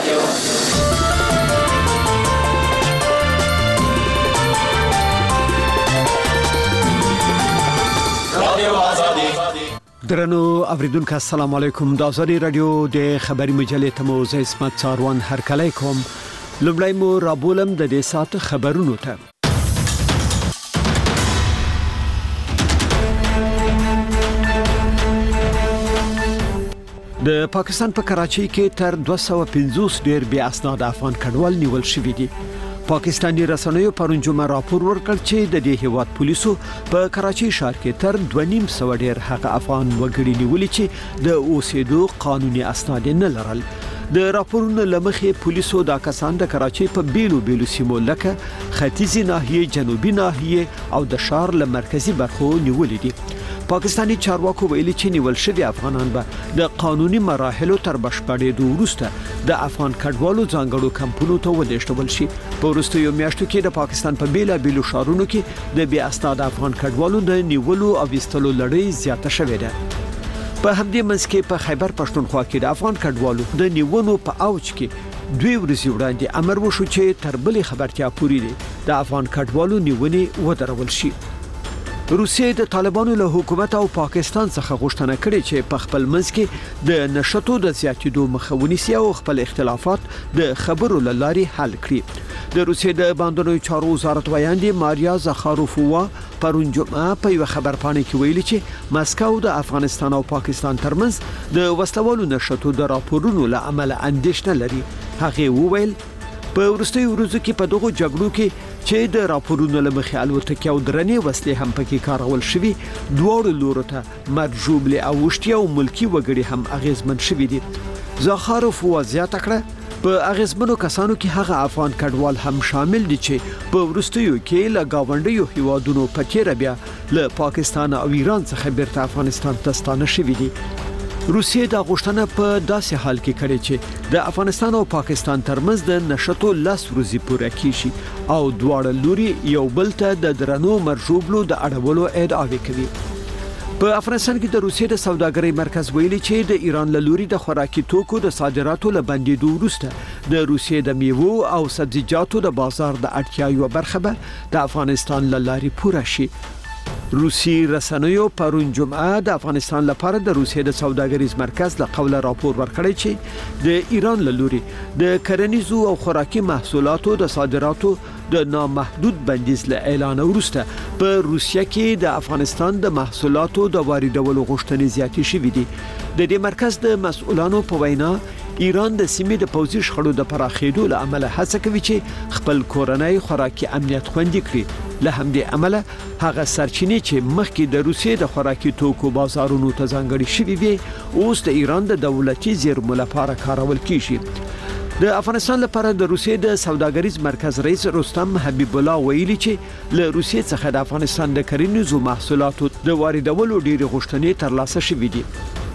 درنو اوریدونکو السلام علیکم. د ازادي رادیو د خبري مجلې ته مو زه اسمت څاروان هرکلی کوم. لومړی مو رابولم د دې ساعت خبرونو ته. د پاکستان په کراچۍ کې تر 250 ډیر بیا اسناد افغان کډوال نیول شوي دي. پاکستاني رسنیو پرون جمعه راپور ورکړ چې د دې هیواد پولیسو په کراچۍ ښار کې تر 2.5 ډیر هغه افغان وګړي نیولي چې د اوسېدو قانوني اسناد نه لرل. د راپورونو لمخې پولیسو دا کسان د کراچۍ په بیلو سیمو لکه ختیځي ناحیه، جنوبي ناحیه او د ښار له مرکزي برخو نیولي دي. پاکستاني چارواکو ویلي چې نیول شوی افغانان به د قانوني مراحلو تر بشپړېدو وروسته د افغان کډوالو ځانګړو کمپونو ته ولېږدول شي. په وروستیو میاشتو کې د پاکستان په بیلابیلو ښارونو کې د بې اسناد افغان کډوالو د نیولو او ویستلو لړۍ زیاته شوې ده. په همدې منځ کې په خیبر پښتونخوا کې د افغان کډوالو د نیونو په اوج کې 2 ورځې وړاندې امر وشو چې تر بلې خبرتیا پورې د افغان کډوالو نیونې ودرول شي. روسیې د طالبانو له حکومت او پاکستان څخه غوښتنه کړې چې په خپل منځ کې د نشټو د زیاتېدو مخه ونیسي او خپل اختلافات د خبرو له لارې حل کړي. د روسیې د باندنیو چارو وزارت ویاندې ماریا زخاروفووا پرون جمعه په یو خبرپاڼه کې ویلي چې مسکو د افغانستان او پاکستان ترمنځ د وسلوالو نشټو د راپورونو له امله اندېښنه لري. هغه وویل په وروستیو ورځو کې په دغه جګړو کې چې د راپورونو لمخې الوتکې او درنې وسلې هم پکې کارول شوي، دواړو لورو ته مرجوبلې او وشتي او ملکی وګړي هم اغیزمن شوي دي. زخاروف وضاحت کړه په اغیزمنو کسانو کې هغه افغان کډوال هم شامل دي چې په وروستیو کې له گاونډیو هیوادونو په تیر بیا له پاکستان او ایران څخه بیرته افغانستان ته ستانه شوي دي. روسیې دا غوښتنه په داسې حال کې کړې چې د افغانستان او پاکستان ترمنځ د نشټو 10 ورځې پوره کیږي او دواړه لوري یو بل ته د درنو مرجوبلو د اړولو ادعاوې کوي. په افغانستان کې د روسیې د سوداګرۍ مرکز ویلي چې د ایران له لوري د خوراکي توکو د صادراتو له بندیدو وروسته د روسیې د میوو او سبزیجاتو د بازار د اړتیا یو برخه به د افغانستان له لارې پوره شي. روسي رسنیو پرون جمعه د افغانستان لپاره د روسیې د سوداګریز مرکز له قوله راپور ورکړی چې د ایران له لوري د کرنیزو او خوراکي محصولاتو د صادراتو د نامحدود بندیز له اعلان وروسته په روسیه کې د افغانستان د محصولاتو د واردولو غوښتنې زیاتې شوې دي. د دې مرکز د مسؤلانو په وینا ایران د سیمې د پوځي شخړو د پراخېدو له امله هڅه کوي چې خپل کورنۍ خوراکي امنیت خوندي کړي. له همدې امله هغه سرچینې چې مخکې د روسیې د خوراکي توکو بازارونو ته ځانګړي شوي وي اوس د ایران د دولتي زیرمو لپاره کارول کیږي. د افغانستان لپاره د روسیې د سوداګریز مرکز رئیس رستم حبیب الله ویلي چې له روسیې څخه د افغانستان د کرنیزو محصولاتو د واردولو ډېرې غوښتنې ترلاسه شوې دي.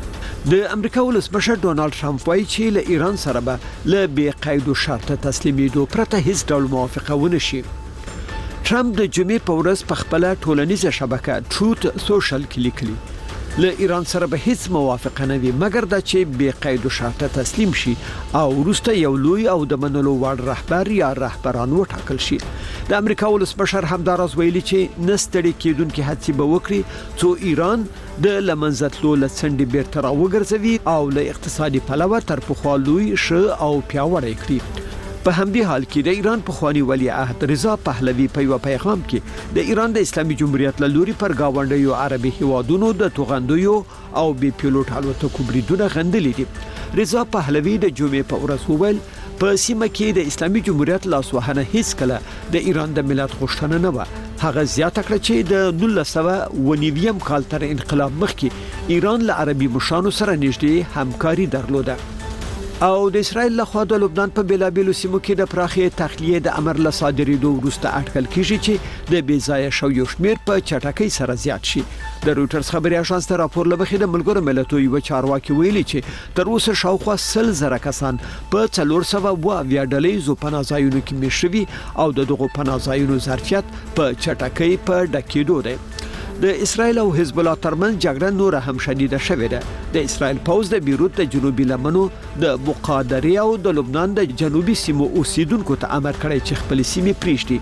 د امریکا ولسمشر ډونالد ټرمپ وایي چې له ایران سره به له بې قید و شرط تسلیمېدو پرته هیڅ ډول موافقه ونه شي. ټرمپ د جمعې په ورځ په خپل ټولنیزه شبکه ټروت سوشل کې لیکلي له ایران سره به هیڅ موافقه نه وي مګر دا چې بې قید و شرط تسلیم شي او وروسته یو لوی او د منلو وړ رهبر یا رهبران وټاکل شي. د امریکا ولسمشر همداراز ویلي چې نستړي کېدونکي هڅې به وکړي څو ایران د لمنځتلو لڅنډې بیرته راوګرځوي او له اقتصادي پلوه تر پخوا لوی ښه او پیاوړی کړي. په همدې حال کې د ایران پخوانی ولی عهد رضا پهلوي په یو پیغام کې د ایران د اسلامي جمهوریت له لوري پر گاونډیو عربي هیوادونو د توغندیو او بي پیلوټ الوتکو بریدونه غندلي دي. رضا پهلوي د جمعې په ورځ وویل په سیمه کې د اسلامي جمهوریت لاسوهنه هیڅ کله د ایران د ملت غوښتنه نه و. هغه زیاته کړه چې د 1990 کال تر انقلاب مخکې ایران له عربي مشرانو سره نږدې همکاري درلوده. او د اسرائیل لخوا د لبنان په بیلابیلو سیمو کې د پراخې تخلیه د امر له صادرېدو وروسته اټکل کیږي چې د بې ځایه شویو شمیر په چټکۍ سره زیات شي. د رویټرز خبري اژانس ته راپور لمخې د ملګرو ملتونو یو چارواکي ویلي چې تر اوسه شاوخوا 100,000 کسان په 400 ډلېزو پناهځایونو کې میشوي او دغه پناهځایونو ظرفیت په چټکۍ په ډکېدو دی. د اسرایل او حزب الله ترمنځ جګړه نور هم شدیده شوې ده. د اسرایل پوځ د بیروت د جنوبي لمنو د مقادرې او د لبنان د جنوبي سیمو اوسیدونکو ته امر کړی چې خپل سیمې پریږدي.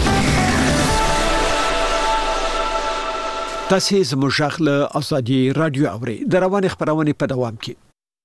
تاسو زموږ غږ له ازادي رادیو اورئ. د روانې خبرونه په دوام کې.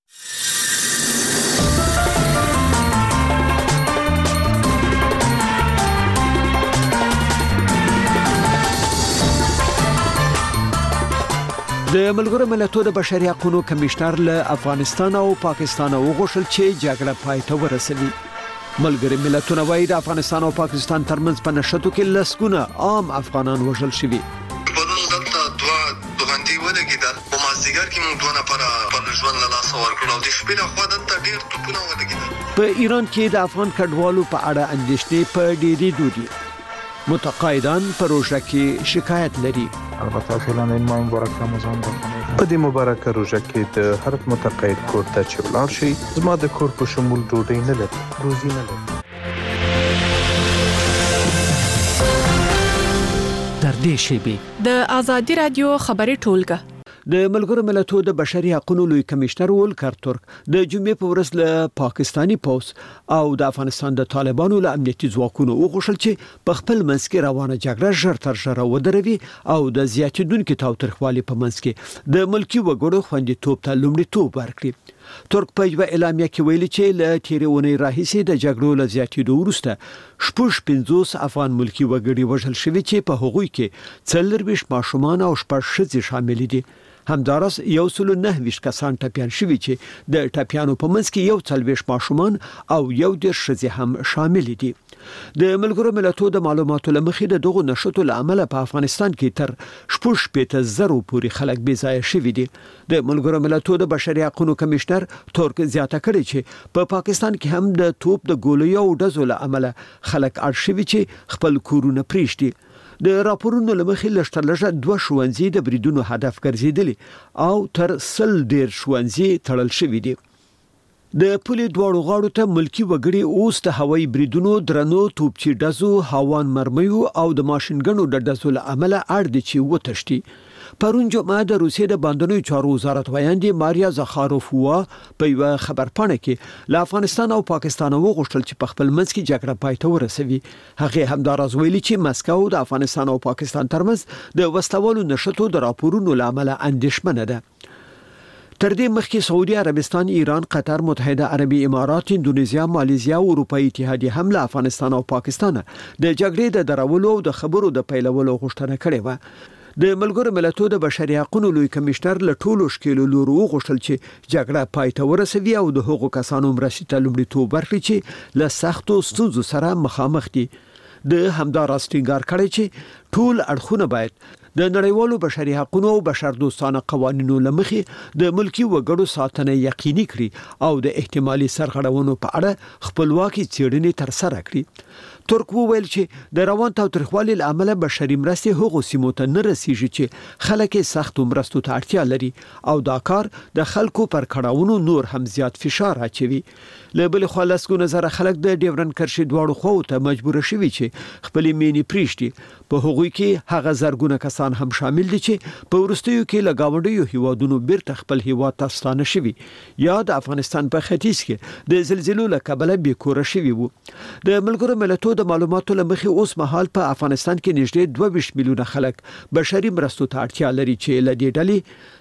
د ملګرو ملتونو د بشري حقوقو کمشنر له افغانستان او پاکستان وغوښتل چې جګړه پای ته ورسوي. ملګري ملتونه وايي د افغانستان او پاکستان ترمنځ په نشټو کې لسګونه عام افغانان وژل شوي. په دلته دوه غندي ولګیدل په مازیګر کې موږ دوه نفر په ژوند له لاسه ورکړل او د شپې له خوا دلته ډېر توپونه ولګیدل. په ایران کې د افغان کډوالو په اړه اندېښنې په ډېرې دودي. متقاعدان په روژه کې شکایت لري. البته فعلا این ماه مبارک رمضان بخونه. په دې مبارکه روژه کې د هر متقاعد کور ته چې ولاړ شي زما د کور په شمول ډوډۍ نه لري، روزي نه لري. تر دې شیبې د ازادي رادیو خبري ټولګه د ملګرو ملتونو د بشري حقوقو لوی کمشنر ولکر ترک د جمعې په ورځ له پاکستانی پوز او د افغانستان د طالبانو له امنیتي ځواکونو وغوښتل چې په خپل منځ کې روانه جګړه ژر تر ژره ودروي او د زیاتیدونکو تاوتریخوالي په منځ کې د ملکی وګړو خوندیتوب ته لومړیتوب ورکړي. ترک په یو اعلامیه کې ویلي چې له تیرونې راهیسې د جګړو له زیاتیدو وروسته 50 افغان ملکی وګړي وژل شوي چې په هغوی کې 40 ماشومان او 6 ښځې شامل دي. همدارس 109 کسان ټپيان شوي چې د ټپيانو په منځ کې 40 ماشومان او 11 ښځې هم شامل دي. د ملګرو ملتونو د معلوماتو لمخې د دغو نشټو لامل په افغانستان کې تر 15,000 پورې خلک بې ځای شوي دي. د ملګرو ملتونو د بشري حقوقو کمشنر ترک زیاته کړې چې په پاکستان کې هم د توپ د ګولیو او ډزو لامل خلک اړ شوي چې خپل کورونه پریږدي. د راپورونو لمخې لږ 2 ښوونځي د بریدونو هدف ګرځیدلي او تر 100 ډیر ښوونځي تړل شوي دي. د پولې دواړو غاړو ته ملکی وګړي اوس د هوایي بریدونو درنو توپچي ډزو هاوان مرمیو او د ماشینګنو د ډزو له امله اړ دي چې وتښتي. پرون جمعه د روسیې د باندنوي چارو وزارت ویاندې ماریا زخاروفوا په یو خبرپاڼه کې له افغانستان او پاکستان وغوښتل چې په خپل منځ کې جګړه پای ته ورسوي. هغه همداراز ویلي چې مسکو د افغانستان او پاکستان ترمنځ د وسلوالو نشټو د راپورونو لامل اندېښمنه ده. تر دې مخکې سعودي عربستان، ایران، قطر، متحده عربي امارات، اندونیزیا، مالیزیا او اروپאי اتحادیه هم له افغانستان او پاکستان د جګړې د درولو او د خبرو د پیلولو غوښتنه کړې و. د ملګرو ملتونو د بشري حقوقو لوی کمشنر له ټولو شکلو لورو وغوښتل چې جګړه پای ته ورسوي او د هغو کسانو مرستې ته لومړیتوب ورکړي چې له سختو ستونزو سره مخامخ دي. د همداراز ټینګار کړی چې ټول اړخونه باید د نړیوالو بشري حقوقو او بشردوستانه قوانینو لمخې د ملکی وګړو ساتنه یقیني کړي او د احتمالي سرغړونو په اړه خپلواکي څېړنې ترسره کړي. ترک وویل چې د روان تاوتریخوالي لامل بشري مرستې هغو سیمو ته نه رسیږي چې خلک سختو مرستو ته اړتیا لري او دا کار د خلکو پر کړهونو نور هم زیات فشار اچوي. له بل خوا لسګونه زره خلک د ډیورن کرښې دواړو خواو ته مجبور شوي چې خپلې مینې پریږدي. په هغوی کې هغه زرګونه کسان هم شامل دي چې په وروستیو کې له گاونډیو هیوادونو بیرته خپل هیواد ته ستانه شوي یا د افغانستان په ختیځ کې د زلزلو له کبله بیکوره شوي وو. د ملګرو ملتونو د معلوماتو لمخې اوس مهال په افغانستان کې نږدې 22 میلیونه خلک بشري مرستو ته اړتیا لري چې له دې ډلې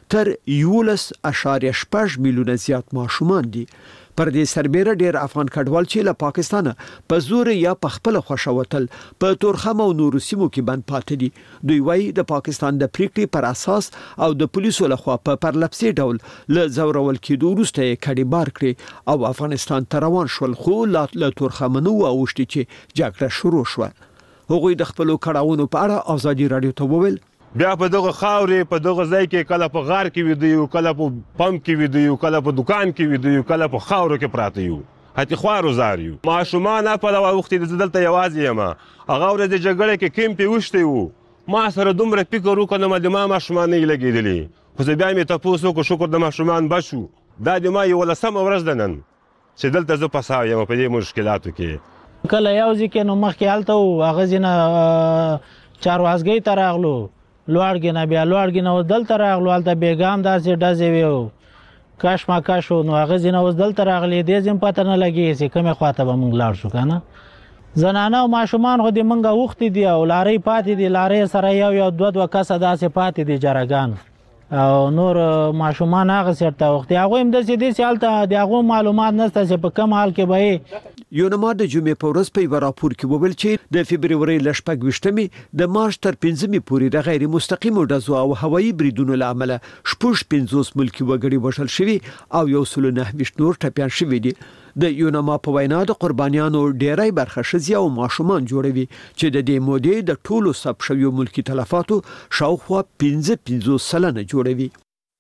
تر 11.8 میلیونه زیات ماشومان دي. پر دې سربېره ډېر افغان کډوال چې له پاکستان په زور یا په خپل خوښه وتل په تورخم او نورو سیمو کې بند پاتې دي. دوی وايي د پاکستان د پریکړې پر اساس او د پولیسو لخوا په پرلپسې ډول له زورول کېدو وروسته یې کډې بار کړې او افغانستان ته روان شول، خو له تورخم نه واوښتي چې جګړه شروع شوه. هغوی د خپلو کړهونو په اړه ازادي رادیو ته وویل بیا په دغه خاورې په دغه ځای کې کله په غار کې ویده یو، کله په پمپ کې ویده یو، کله په دکان کې ویده یو، کله په خاورو کې پراته یو، هتې خوارو زار یو. ماشومان په دغه وخت کې زه دلته یوازې یم. هغه ورځ د جګړې کې کیمپ یې وشتی و، ما سره دومره فکر وکړ نو د ما ماشومان نه یې لګېدلي، خو زه بیا مې تپوس وکړو، شکر د ماشومان بچ شو. دا د ما 11مه ورځ ده نن چې دلته زه پسا یم په دې مشکلاتو کې. کله یو ځای کې نو مخکې هلته و، هغه ځینه چاروازګۍ ته راغلو، لوړګنه بیا لوړګنه اوس دلته راغلو هلته بیګام داسې ډزې وي او کش مکش نو هغه ځینې اوس دلته راغلي دې ځین پته نه لګي چې کومې خواته به موږ لاړ شو که نه زنانه او ماشومان خو دې موږ اوښتي دي او لارۍ پاتې دي لارۍ سره یو دوه کسه داسې پاتې دي جرګان او نور ماشومان هغه سیټ ته وخت هغه هم د سیدي سالته د هغه معلومات نشته چې په کوم حال کې به یونما د جمعې په ورځ په راپور کې وویل چې د فبرवरी لشپږ وشتمې د مارچ تر 15مې پورې د غیر مستقیمو ډزو او هوایي بریدونو لامل شپږ 50 ملکی وګړي وشل شوي او 109 نور ټپيان شوي دي د یونما په وینا د قربانیانو ډیری برخه شزي او ماشومان جوړوي چې د دې مودې د ټولو سب شویو ملکی تلفاتو شاوخوا 15 سلنه جوړوي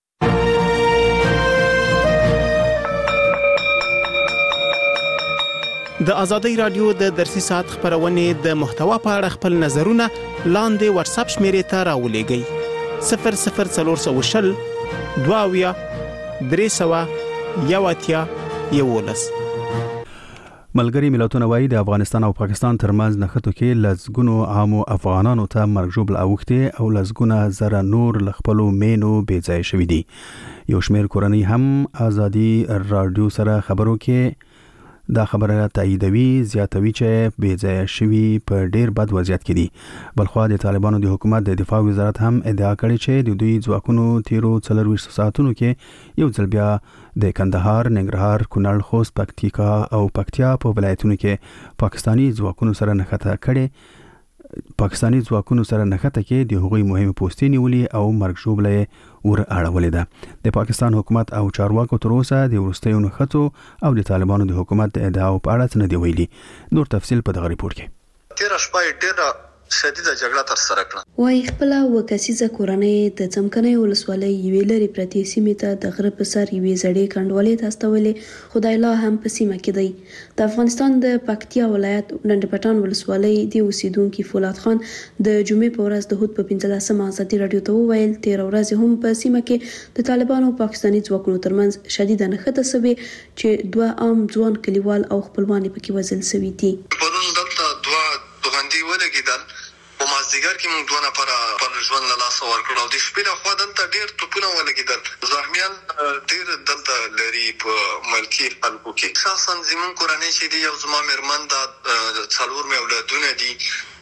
د ازادي رادیو د درسي ساعت خبرونه د محتوا په اړه خپل نظرونه لاندې واتس اپ شمیرې ته راولېږئ 00420 22 300 11 ملګری ملتونه وايي د افغانستان او پاکستان ترمنځ نښتو کې لزګونو عامو افغانانو ته مرګ ژوبل اوخته او لزګونه زره نور لخپلو مینو بې ځای شوې دي یو شمېر کورنۍ هم ازادي رادیو سره خبرو کې دا خبره تاییدوي زیاتوي چې بې ځای شوي په ډیر بد وضعیت کې دي بلخوا د طالبانو د حکومت د دفاع وزارت هم ادعا کړې چې د دوی ځواکونو تیرو 24 ساعتونو کې یو ځل بیا د کندهار، ننګرهار، کونړ، خوست، پکتیکا او پکتیا په ولایتونو کې پاکستانی ځواکونو سره نښته کې د هغوی مهمه پوستې نیولې او مرګ ژوبله ور اړولې ده د پاکستان حکومت او چارواکو تر اوسه د ورستیو نښتو او د طالبانو د حکومت د ادعاو په اړه څه نه دی ویلي نور تفصیل په دغه ریپورت کې تیر شپه ډیره شدیده جګړه تر سره کړه وای خپل وکسیزه کورنۍ د څمکنۍ ولسوالۍ یوې لري پرتی سیمې ته د غره په سر یوې زړې کندوالې ته استولې خدای الله هم په سیمه کې دی د افغانستان د پکتیا ولایت ډنډپټان ولسوالۍ د اوسیدونکو فولاد خان د جمعې په ورځ د هوت په 15 ازادي رادیو ته وویل 13 ورځې هم په سیمه کې د طالبانو او پاکستاني ځواکونو ترمنځ شدیده نښته سوي چې دوه عام ځوان کلیوال او خپلوان پکې وژل شوي دي مازدیګر کې موږ دوه نفر په ژوند له لاسه ورکړو او د شپې له خوا دلته ډېر توپونه ولګېدل زخمیان ډېر دلته لري په ملکي خلکو کې شخصا زموږ کورنۍ چې دي یو زما مېرمن ده 4 مې اولادونه دي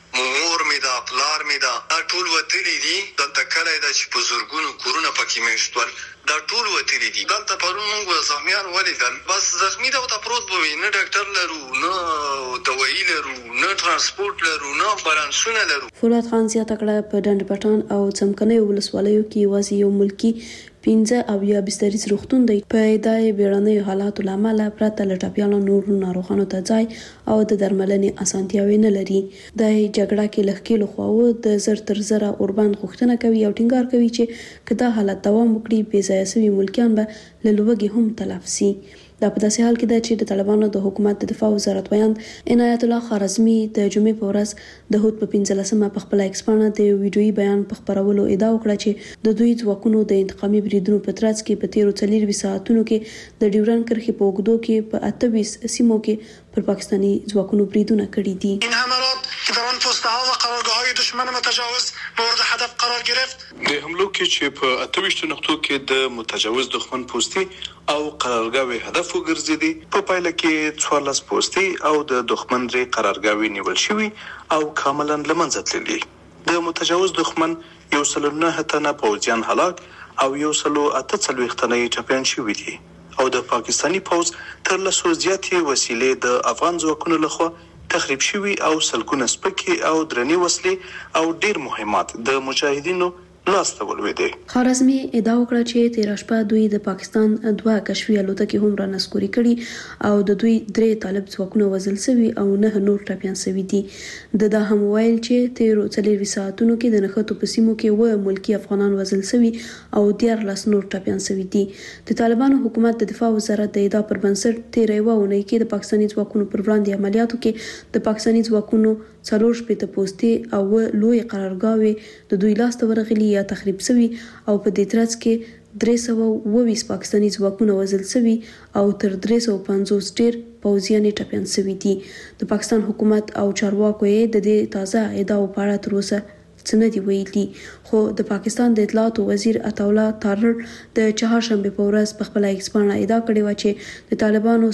مور مې ده پلار مې ده ټول وتلي دي دلته کلی ده چې په زرګونو کورونه پکې میشتول دا ټول وتلي دي دلته پرون موږ زخمیان ولیدل بس زخمی ده ورته پروت به وي نه ډاکټر لرو نه دوايي لرو نه ترانسپورت لرو نه امبولانسونه لرو فولاد خان زیاته کړه په ډنډپټان او څمکنۍ ولسوالیو کې یوازې یو ملکی 15 او یا بستریز روغتون دی په دای بیړنۍ حالاتو لامل پرته له ټپیانو نور ناروغانو ته ځای او د درملنې اسانتیاوي نه لري د جګړه کې لخکې لخواو د زر تر زره اوربان غوښتنه کوي او ټینګار کوي چې کدا حالت دوام وکړي بې ځای شوي ملکیان به له لوږې هم تلف شي دا په داسې حال کې ده چې د طالبانو د حکومت د دفاع وزارت ویاند عنایت الله خارزمی د جمعې په ورځ د هوت په 15 په خپل ایکسپانه د ویډیويي بیان په خبرولو ادعا وکړه چې د دوی ځواکونو د انتقامي بریدونو په ترڅ کې په تیرو 24 ساعتونو کې د ډیورن کرښې په اوږدو کې په 28 سیمو کې پر پاکستانی ځواکونو بریدونه کړي دي این حملات در آن پست‌ها و قرارگاه‌های دشمن متجاوز مورد هدف قرار گرفت د حملو کې چې په 28 نقطو کې د متجاوز دښمن پوستې او قرارګاوي هدف وګرځېدي په پایله کې 14 پوستې او د دښمن ری قرارګاوي نیول شوی او کاملا لمنځه تللي د متجاوز دښمن 109 تنه پوځیان هلاک او 148 تنه ټپيان شوي دي او د پاکستانی پوځ تر لسو زیاتې وسیلې د افغان ځواکونو لخوا تخریب شوي او سلګونه سپکې او درنې وسلې او ډیر مهمات د مجاهدینو لاسته ولوېدې خارزمی ادعا وکړه چې تیر شپه دوی د پاکستان دوه کشفي الوتکې هم را نسکوري کړي او د دوی 3 طالب ځواکونه وژل شوي او 9 نور ټپيان شوي دي د هم ویل چې تیر 24 ساعتونو کې د نښتو په سیمو کې و ملکی افغانان وژل شوي او 14 نور ټپيان شوي دي د طالبانو حکومت د دفاع وزارت د ادعا پر بنسټ تیر یو اونۍ کې د پاکستاني ځواکونو پر وړاندې عملیاتو کې د پاکستاني ځواکونو 4 پوستې او لوی قرارګاوي د دوی لاس ته ورغلي یا تخریب شوي او په دې ترڅ کې 320 پاکستاني ځواکونه وژل شوي او تر 350 ډیر پوځیان ټپيان شوي دي د پاکستان حکومت او چارواکو د دې تازه ادعاو په اړه تر اوسه څه دی ویلي. خو د پاکستان د اطلاعات وزیر عطا الله تارړ د چهارشنبه په ورځ په خپل ایکس باندې ادعا کړې و چې د طالبانو